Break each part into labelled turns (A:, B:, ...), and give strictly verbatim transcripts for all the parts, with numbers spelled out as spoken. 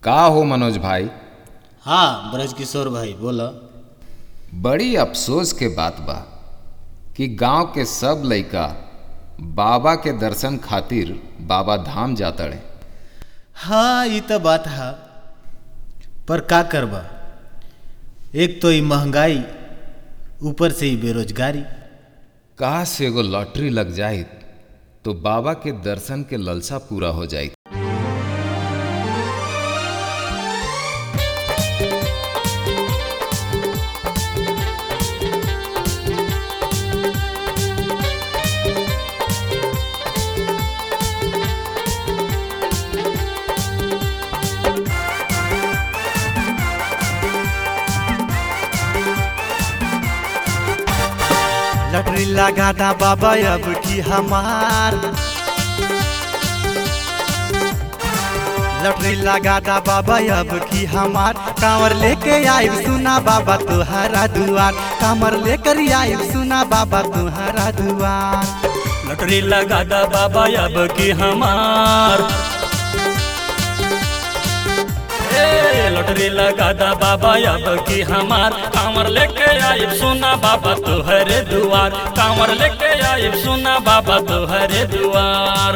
A: का हो मनोज भाई?
B: हाँ ब्रजकिशोर भाई बोलो।
A: बड़ी अफसोस के बात बा कि गांव के सब लइका बाबा के दर्शन खातिर बाबा धाम जातड़े।
B: हाँ ये तो बात है, पर का करबा, एक तो ये महंगाई, ऊपर से ही बेरोजगारी।
A: काश एगो लॉटरी लग जाए तो बाबा के दर्शन के ललसा पूरा हो जाए।
C: लटरी लगा दा बाबा अब की हमार, लटरी लगा दा बाबा अब की हमार। कांवर लेके आई सुना बाबा तुहरा दुआर, कांवर लेकर आई सुना बाबा तुहरा दुआर।
D: लटरी लगा दा बाबा अब की हमार, लटरी लगा दा बाबा अब की हमार। कांवर लेके आई सुना बाबा तुहरे दुआर, कांवर लेके आई सुना बाबा तुहरे दुआर।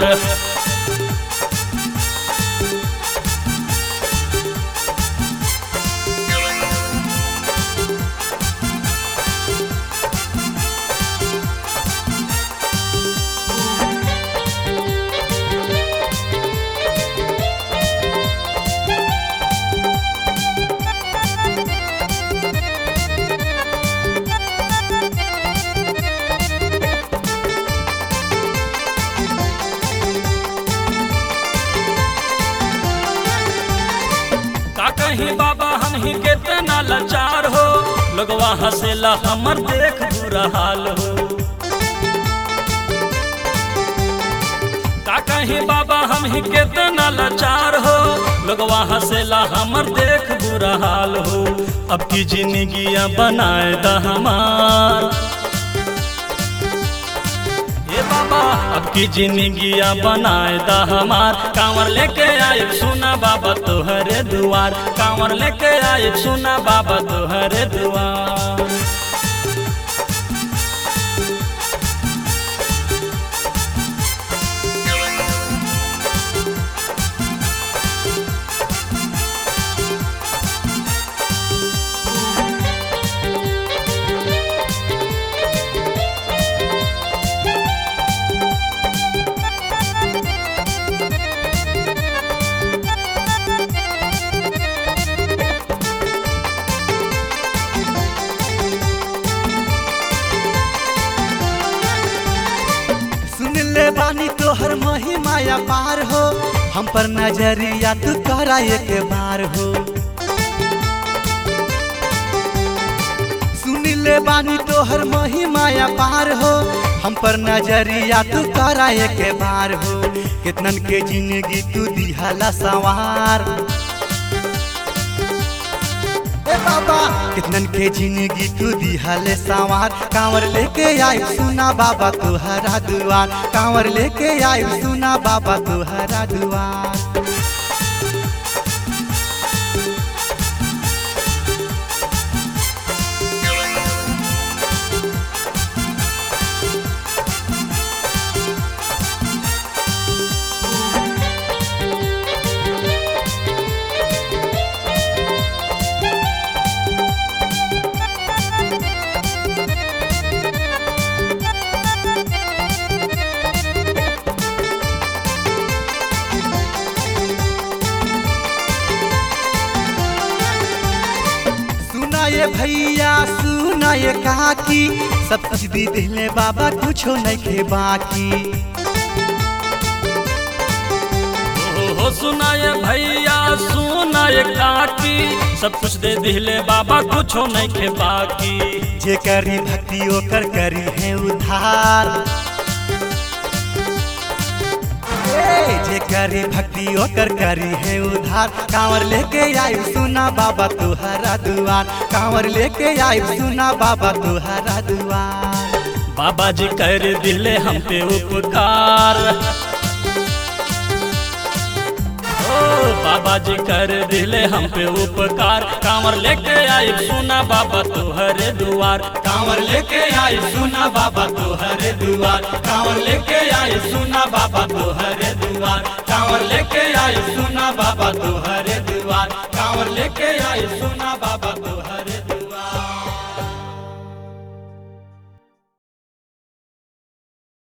D: कहीं बाबा हम ही कितना लाचार हो, लोगवा हंसेला हमर देख बुरा हाल हो। का कहीं बाबा हम ही कितना लाचार हो, लोगवा हंसेला हमर देख बुरा हाल हो। अब की जिंदगियां बनाए दा हमार, बाबा अब की जिंदगियां बनाए दा हमार। कांवर लेके आए सुना बाबा तोहरे दुआर, कांवर लेके आए सुना बाबा तोहरे दुआर।
C: बानी तोहर महिमाया पार हो, हम पर नजरिया तू करा एक बार हो। सुन ले बानी तोहर महिमाया पार हो, हम पर नजरिया तू करा एक बार हो। कितनन के जिंदगी तू दिहला सवार, बाबा कितनन के जिंदगी तू दिहले सवार। कांवर लेके आई सुना बाबा तुहरा दुआर, कांवर लेके आई सुना बाबा तुहरा दुआर। ये भैया सुना ये काकी, सब कुछ दी दिले बाबा कुछो नहीं के बाकी।
D: हो सुना ये भैया सुना ये काकी, सब कुछ दे दिले बाबा कुछो नहीं के बाकी।
C: जे करी भक्ति ओकर करी है उधार, जे करी भक्ति ओकर करी है उधार। कांवर लेके आई सुना बाबा तुहरा दुआर, कांवर लेके आई सुना बाबा तुहरा दुआर।
D: बाबा जी कर दिले हम पे उपकार, बाबा जी कर दिले हम पे उपकार। कांवर लेके आई सुना बाबा तोहरे दुआर।
C: कांवर लेके आई सुना बाबा तोहरे दुआर। कांवर लेके आई सुना बाबा तोहरे दुआर। कांवर लेके आई सुना बाबा तोहरे दुआर। कांवर लेके आई सुना बाबा